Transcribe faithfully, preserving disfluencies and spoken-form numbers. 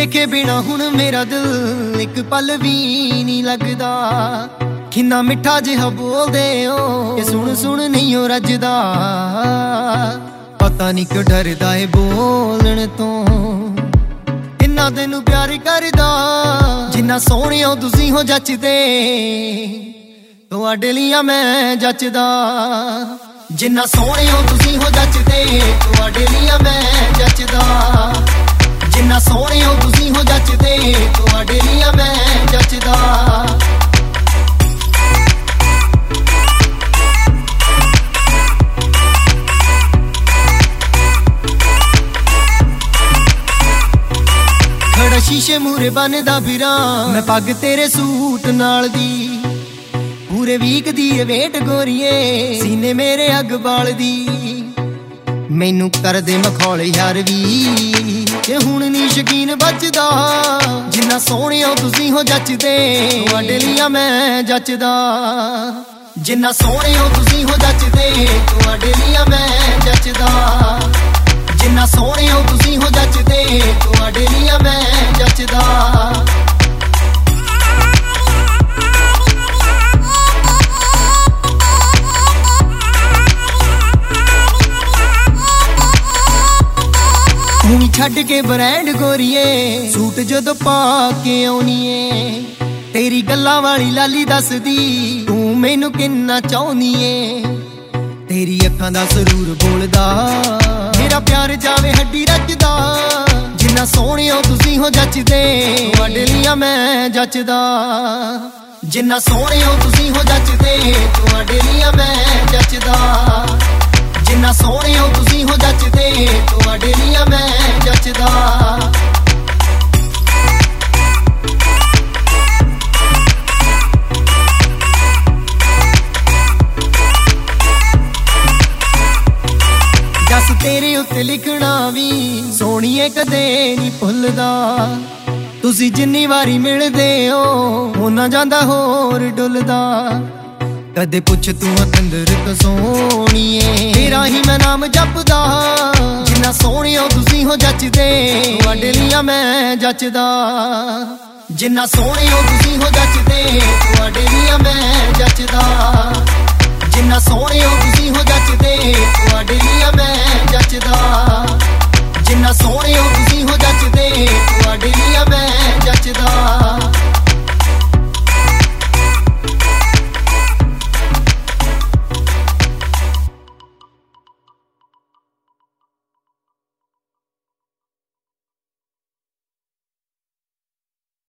ਦੇਖੇ ਬਿਨਾ ਹੁਣ ਮੇਰਾ ਦਿਲ ਇੱਕ ਪਲ ਵੀ ਨਹੀਂ ਲੱਗਦਾ। ਕਿੰਨਾ ਮਿੱਠਾ ਜਿਹਾ ਬੋਲਦੇ ਓ ਕਿ ਸੁਣ ਸੁਣ ਨਹੀਂ ਓ ਰੱਜਦਾ। ਪਤਾ ਨਹੀਂ ਕਿਉਂ ਡਰਦਾ ਏ ਬੋਲਣ ਤੋਂ, ਇੰਨਾ ਤੈਨੂੰ ਪਿਆਰ ਕਰਦਾ। ਜਿੰਨਾ ਸੋਹਣਿਓ ਤੁਸੀਂ ਹੋ ਜੱਚਦੇ, ਤੁਹਾਡੇ ਲਈ ਮੈਂ ਜੱਚਦਾ। ਜਿੰਨਾ ਸੋਹਣਿਓ ਤੁਸੀਂ ਹੋ ਜੱਚਦੇ, ਤੁਹਾਡੇ ਲਈ ਮੈਂ ਜੱਚਦਾ। ਜਿੰਨਾ ਸੋਹਣਿਓ ਤੁਸੀਂ ਹੋ ਜੱਚਦੇ, ਤੁਹਾਡੇ ਲਈ ਮੈਂ ਜੱਚਦਾ। ਖੜਾ ਸ਼ੀਸ਼ੇ ਮੂਰੇ ਬੰਨਦਾ ਫਿਰਾਂ ਮੈਂ ਪੱਗ ਤੇਰੇ ਸੂਟ ਨਾਲ ਦੀ। ਪੂਰੇ ਵੀਕ ਦੀ ਏ ਵੇਟ ਗੋਰੀਏ, ਸੀਨੇ ਮੇਰੇ ਅੱਗ ਬਾਲਦੀ। ਮੈਨੂੰ ਕਰਦੇ ਮਖੌਲ ਯਾਰ ਵੀ ਕਿ ਹੁਣ ਨੀ ਸ਼ਕੀਨ ਬਚਦਾ। ਜਿੰਨਾ ਸੋਹਣਿਓ ਤੁਸੀਂ ਹੋ ਜੱਚਦੇ, ਤੁਹਾਡੇ ਲਈ ਮੈਂ ਜੱਚਦਾ। ਜਿੰਨਾ ਸੋਹਣਿਓ ਤੁਸੀਂ ਹੋ ਜੱਚਦੇ, ਤੁਹਾਡੇ ਲਈ ਮੈਂ ਜੱਚਦਾ। ਜਿੰਨਾ ਸੋਹਣਿਓ ਤੁਸੀਂ ਹੋ ਜੱਚਦੇ, ਤੁਹਾਡੇ ਲਈ ਮੈਂ ਜੱਚਦਾ। ਤੂੰ ਛੱਡ ਕੇ ਬ੍ਰਾਂਡ ਗੋਰੀਏ, ਸੂਟ ਜਦੋਂ ਪਾ ਕੇ ਆਉਣੀ ਏ। ਤੇਰੀ ਗੱਲਾਂ ਵਾਲੀ ਲਾਲੀ ਦੱਸਦੀ ਤੂੰ ਮੈਨੂੰ ਕਿੰਨਾ ਚਾਹੁੰਦੀ ਏ। ਤੇਰੀ ਅੱਖਾਂ ਦਾ ਸਰੂਰ ਬੋਲਦਾ, ਮੇਰਾ ਪਿਆਰ ਜਾਵੇ ਹੱਡੀ ਰੱਜਦਾ। ਜਿੰਨਾ ਸੋਹਣਿਓ ਤੁਸੀਂ ਹੋ ਜੱਚਦੇ, ਤੁਹਾਡੇ ਲਈ ਮੈਂ ਜੱਚਦਾ। ਜਿੰਨਾ ਸੋਹਣਿਓ ਤੁਸੀਂ ਹੋ ਜੱਚਦੇ, ਤੁਹਾਡੇ ਲਈ ਮੈਂ ਜੱਚਦਾ। ਜਿੰਨਾ ਸੋਹਣਿਓ ਤੁਸੀਂ ਹੋ ਜੱਚਦੇ, ਤੁਹਾਡੇ ਲਈ ਮੈਂ ਜੱਚਦਾ। ਜਸ ਤੇਰੇ ਉੱਤੇ ਲਿਖਣਾ ਵੀ ਸੋਹਣੀਏ ਕਦੇ ਨਹੀਂ ਭੁੱਲਦਾ। ਤੁਸੀਂ ਜਿੰਨੀ ਵਾਰੀ ਮਿਲਦੇ ਹੋ ਉਹਨਾਂ ਜਾਂਦਾ ਹੋਰ ਡੁੱਲਦਾ। ਕਦੇ ਪੁੱਛ ਤੂੰ ਅੰਦਰ ਤੋਂ ਸੋਹਣੀਏ, ਤੇਰਾ ਹੀ ਮੈਂ ਨਾਮ ਜਪਦਾ। ਜਿੰਨਾ ਸੋਹਣਿਓ ਤੁਸੀਂ ਹੋ ਜੱਚਦੇ, ਤੁਹਾਡੇ ਲਈ ਮੈਂ ਜੱਚਦਾ। ਜਿੰਨਾ ਸੋਹਣਿਓ ਤੁਸੀਂ ਹੋ ਜੱਚਦੇ।